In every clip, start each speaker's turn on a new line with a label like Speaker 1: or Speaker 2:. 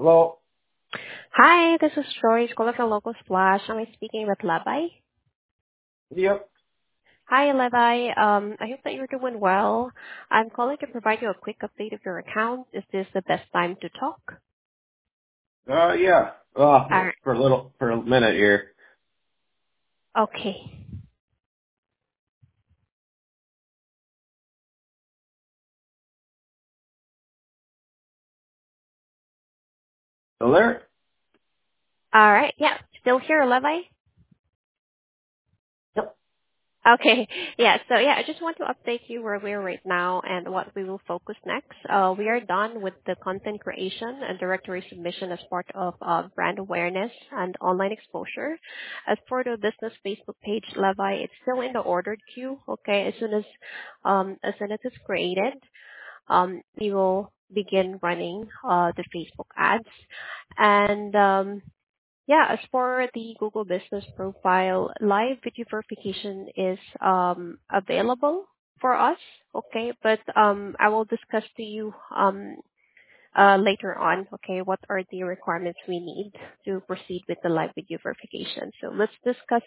Speaker 1: Hello.
Speaker 2: Hi, this is Joyce calling from Local Splash. Am I speaking with Levi?
Speaker 1: Yep.
Speaker 2: Hi, Levi. I hope that you're doing well. I'm calling to provide you a quick update of your account. Is this the best time to talk?
Speaker 1: Yeah.
Speaker 2: Uh,
Speaker 1: For a minute here.
Speaker 2: okay.
Speaker 1: Still there?
Speaker 2: All right. Yeah. Still here, Levi?
Speaker 1: Yep.
Speaker 2: Okay. Yeah. So yeah, I just want to update you where we're right now and what we will focus next. We are done with the content creation and directory submission as part of brand awareness and online exposure. As for the business Facebook page, Levi, it's still in the ordered queue. Okay. As soon as it's created, we will begin running the Facebook ads. And yeah, as for the Google Business Profile, live video verification is available for us. Okay, but I will discuss to you later on. Okay, what are the requirements we need to proceed with the live video verification? So let's discuss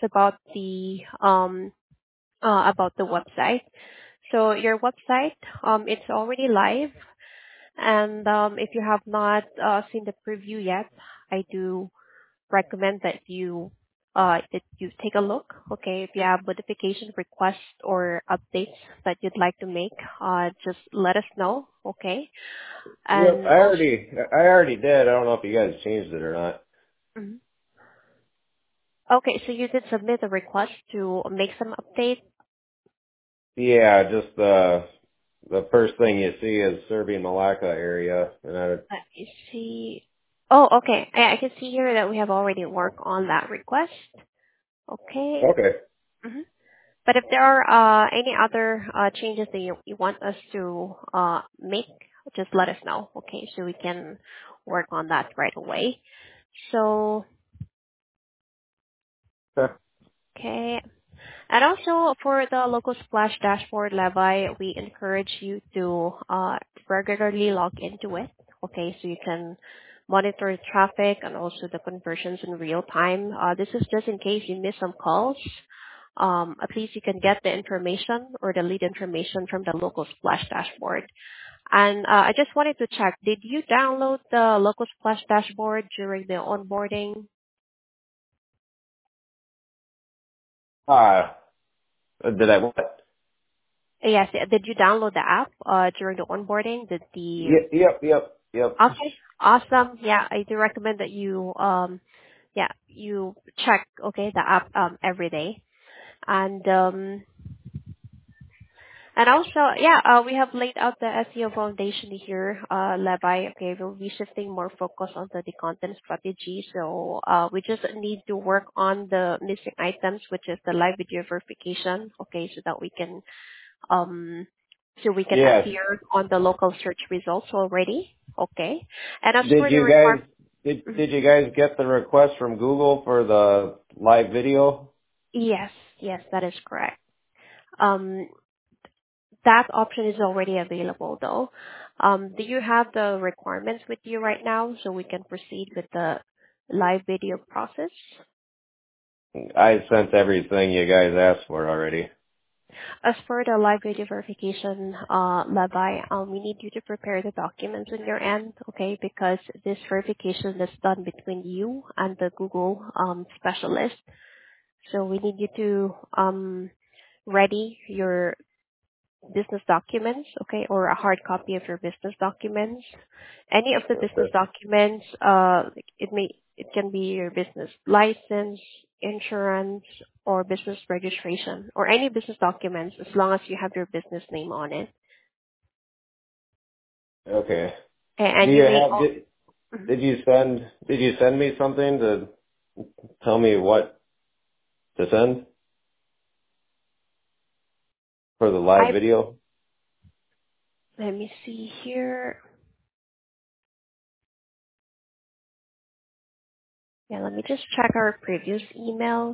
Speaker 2: about the website. So your website, it's already live, and if you have not seen the preview yet, I do recommend that you take a look. Okay, if you have modification requests or updates that you'd like to make, just let us know. Okay,
Speaker 1: Yep.
Speaker 2: and also,
Speaker 1: I already did. I don't know if you guys changed it or not.
Speaker 2: Mhm. Okay, so you did submit a request to make some update.
Speaker 1: Yeah, just the first thing you see is Serbian Malacca area, and
Speaker 2: Let me see. Oh, okay. I can see here that we have already worked on that request. Okay.
Speaker 1: okay.
Speaker 2: Mhm. But if there are any other changes that you want us to make, just let us know, okay? So we can work on that right away. So,
Speaker 1: Huh.
Speaker 2: okay. And also for the local splash dashboard, Levi, we encourage you to regularly log into it, okay? So you can monitor traffic and also the conversions in real time. This is just in case you miss some calls. At least you can get the information or the lead information from the local splash dashboard. And I just wanted to check, did you download the local splash dashboard during the onboarding?
Speaker 1: Uh, did I what?
Speaker 2: Yes, did you download the app during the onboarding? Did the
Speaker 1: Yep.
Speaker 2: Okay, awesome. Yeah, I do recommend that you check the app every day. And also, we have laid out the SEO foundation here, Levi. Okay, we'll be shifting more focus onto the content strategy. So we just need to work on the missing items, which is the live video verification. Okay, so that um we can
Speaker 1: Yes.
Speaker 2: appear on the local search results already. Okay, and as
Speaker 1: Did
Speaker 2: for the
Speaker 1: you guys
Speaker 2: requirement,
Speaker 1: did you guys get the request from Google for the live video?
Speaker 2: yes, yes, that is correct. Um, That option is already available though. Do you have the requirements with you right now so we can proceed with the live video process?
Speaker 1: I sent everything you guys asked for already.
Speaker 2: As for the live video verification, Levi, we need you to prepare the documents on your end, okay? Because this verification is done between you and the Google specialist. So we need you to ready your business documents, okay, or a hard copy of your business documents. Any of the business documents, it can be your business license, insurance, or business registration, or any business documents as long as you have your business name on it.
Speaker 1: Okay. Do
Speaker 2: And
Speaker 1: you
Speaker 2: you may
Speaker 1: have
Speaker 2: Mhm.
Speaker 1: did you send me something to tell me what to send for the live
Speaker 2: I
Speaker 1: video?
Speaker 2: let me see here. Yeah, let me just check our previous emails.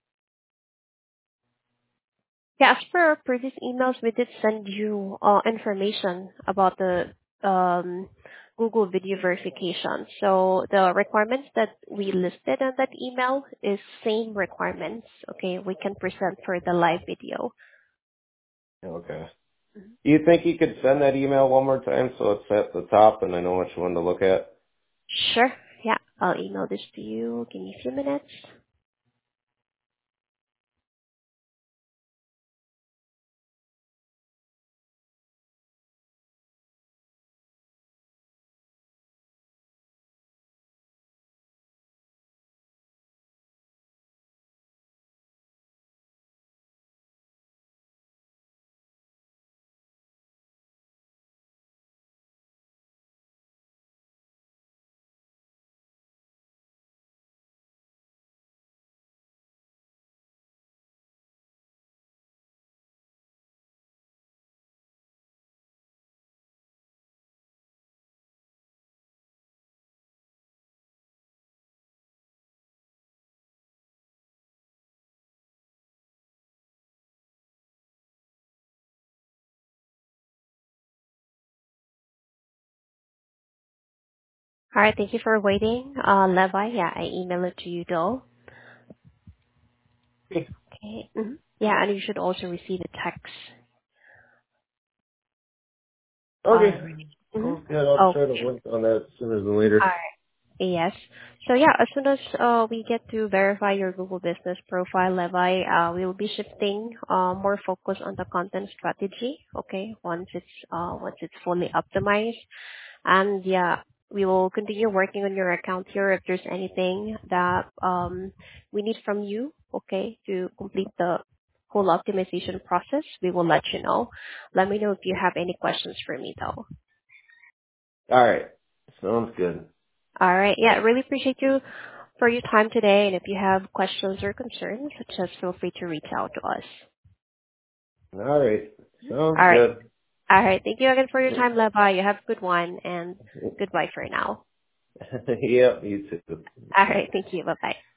Speaker 2: Yeah, as per our previous emails, we did send you information about the um Google video verification. So the requirements that we listed on that email is same requirements. Okay, we can present for the live video.
Speaker 1: Okay. Do you think you could send that email one more time so it's at the top and I know which one to look at?
Speaker 2: Sure. Yeah, I'll email this to you. Give me a few minutes. All right, thank you for waiting. Levi, yeah, I emailed it to you though. Okay. Yeah, and you should also receive a text.
Speaker 1: Okay.
Speaker 2: Mm-hmm.
Speaker 1: Sounds good. I'll
Speaker 2: Oh,
Speaker 1: try to work on that sooner than later.
Speaker 2: all right. Yes. So yeah, as soon as we get to verify your Google Business Profile, Levi, we will be shifting more focus on the content strategy. Okay, once it's fully optimized. And yeah, we will continue working on your account here. If there's anything that we need from you, okay, to complete the whole optimization process, we will let you know. Let me know if you have any questions for me though.
Speaker 1: All right. Sounds good.
Speaker 2: All right. Yeah, really appreciate you for your time today. And if you have questions or concerns, just feel free to reach out to us.
Speaker 1: All right. Sounds
Speaker 2: All right.
Speaker 1: good.
Speaker 2: All right. Thank you again for your time, Levi. You have a good one and goodbye for now.
Speaker 1: Yep, you too.
Speaker 2: All right. Thank you. Bye bye.